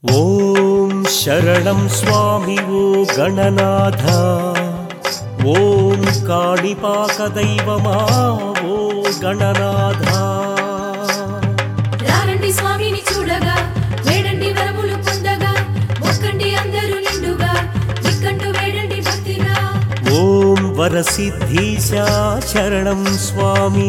ఓం శరణం స్వామి ఓ గణనాథ, ఓం కాణిపాక దైవమా ఓ గణనాథ. రారండి స్వామిని చూడగా, వేడండి వరములు పొందగా, మొక్కండి అందరూ నిండుగా, దిక్కంటూ వేడండి భక్తిగా. ఓం వరసిద్ధీశ శరణం స్వామి.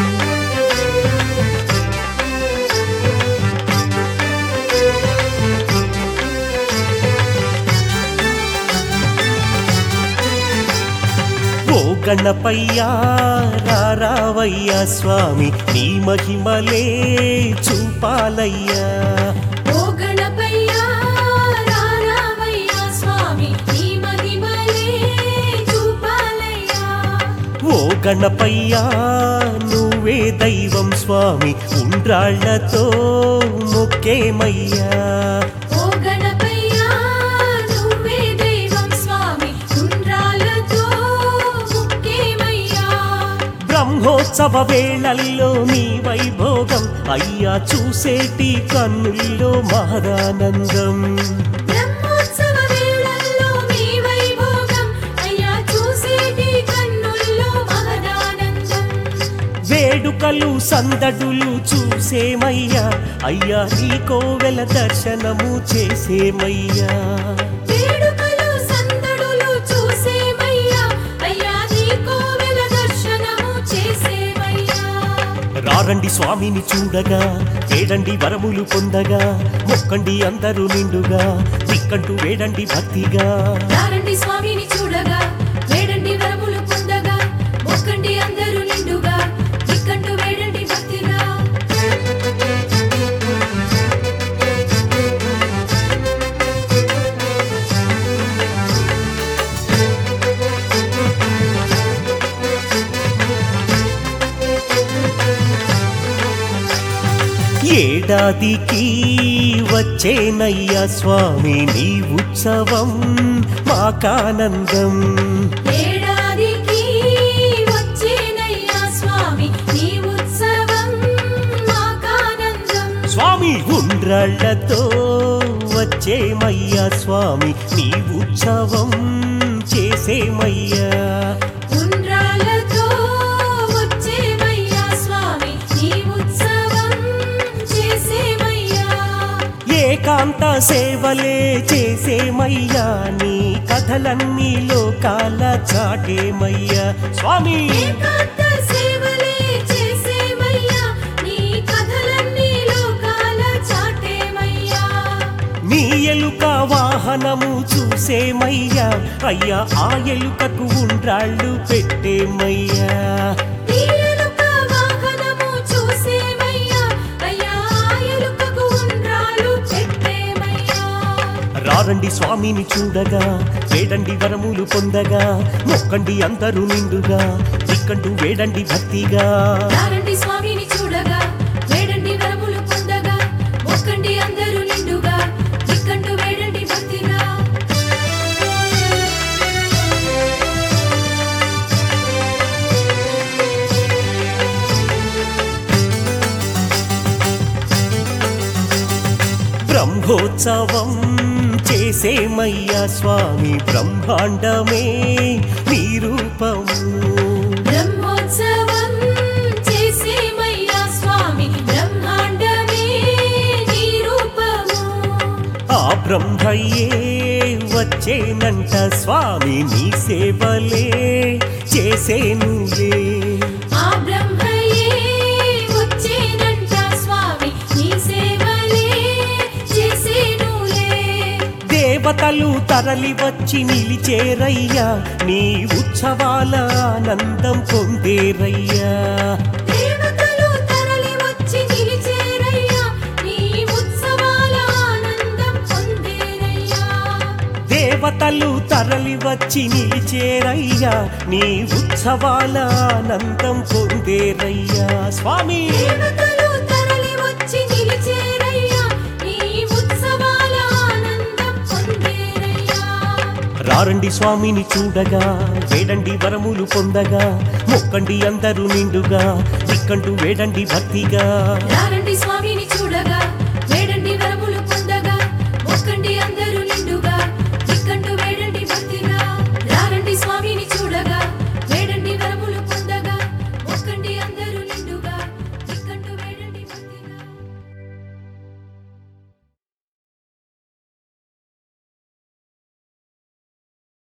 ఓ గణపయ్యా రావయ్యా స్వామి, నీ మహిమలే చూపాలయ్యా. ఓ గణపయ్యా రావయ్యా స్వామి, నీ మహిమలే చూపాలయ్యా. ఓ గణపయ్యా నువ్వే దైవం స్వామి, ఉండ్రాళ్లతో మొక్కేమయ్యా. ఓ గణపయ్యా నువ్వే దైవం స్వామి, ఉండ్రాళ్ళతో మొక్కేమయ్యా. బ్రహ్మోత్సవ వేళల్లో నీ వైభోగం అయ్యా, చూసేటి కన్నుల్లో మహదానందం. బ్రహ్మోత్సవ వేళల్లో నీ వైభోగం అయ్యా, చూసేటి కన్నుల్లో మహదానందం. వేడుకలు సందడులు చూసేమయ్యా, అయ్యా నీ కోవెల దర్శనము చేసేమయ్యా. వేడుకలు సందడులు చూసేమయ్యా, అయ్యా నీ కోవెల దర్శనము చేసేమయ్యా. రారండి స్వామిని చూడగా, వేడండి వరములు పొందగా, మొక్కండి అందరూ నిండుగా, దిక్కంటూ వేడండి భక్తిగా. రారండి స్వామిని చూడగా, వేడండి వరములు పొందగా, మొక్కండి అందరూ నిండుగా, దిక్కంటూ వేడండి భక్తిగా. ఏడాదికి వచ్చేనయ్యా స్వామి నీ ఉత్సవం మాకానందం. ఏడాదికి వచ్చేనయ్యా స్వామి, నీ ఉత్సవం మాకానందం. స్వామి ఉండ్రాళ్లతో వచ్చేమయ్యా స్వామి, నీ ఉత్సవం చేసేమయ్యా. ఉండ్రాళ్ళతో వచ్చేమయ్యా స్వామి, నీ ఉత్సవం చేసేమయ్యా. ఏకాంత సేవలే చేసేమయ్యా, నీ కథలన్నీ లోకాల చాటేమయ్యా స్వామి. ఏకాంత సేవలే చేసేమయ్యా, నీ కథలన్నీ లోకాల చాటేమయ్యా. నీ ఎలుక వాహనము చూసేమయ్యా, అయ్యా ఆ ఎలుకకు ఉండ్రాళ్ళు పెట్టేమయ్యా. నీ ఎలుక వాహనము చూసేమయ్యా, అయ్యా ఆ ఎలుకకు ఉండ్రాళ్ళు పెట్టేమయ్యా. రారండి స్వామిని చూడగా, వేడండి వరములు పొందగా, మొక్కండి అందరూ నిండుగా, దిక్కంటూ వేడండి భక్తిగా. రారండి స్వామిని చూడగా, వేడండి వరములు పొందగా, మొక్కండి అందరూ నిండుగా, దిక్కంటూ వేడండి భక్తిగా. బ్రహ్మోత్సవం చేసేమయ్యా స్వామి, బ్రహ్మాండమే నీ రూపము. బ్రహ్మోత్సవం చేసేమయ్యా స్వామి, బ్రహ్మాండమే నీ రూపము. ఆ బ్రహ్మయ్యే వచ్చేనంట స్వామి, నీ సేవలే చేసేనులే. ఆ బ్రహ్మయే వచ్చేనంట స్వామి, నీ సేవలే చేసేనులే. దేవతలు తరలి వచ్చి నిలిచేరయ్యా, నీ ఉత్సవాల ఆనందం పొందేరయ్యా. దేవతలు తరలి వచ్చి నిలిచేరయ్యా, నీ ఉత్సవాల ఆనందం పొందేరయ్యా. దేవతలు తరలి వచ్చి నిలిచేరయ్యా, నీ ఉత్సవాల ఆనందం పొందేరయ్యా స్వామి. దేవతలు తరలి వచ్చి నిలిచేరయ్యా, నీ ఉత్సవాల ఆనందం పొందేరయ్యా. రారండి స్వామిని చూడగా, వేడండి వరములు పొందగా, మొక్కండి అందరూ నిండుగా, దిక్కంటూ వేడండి భక్తిగా. రారండి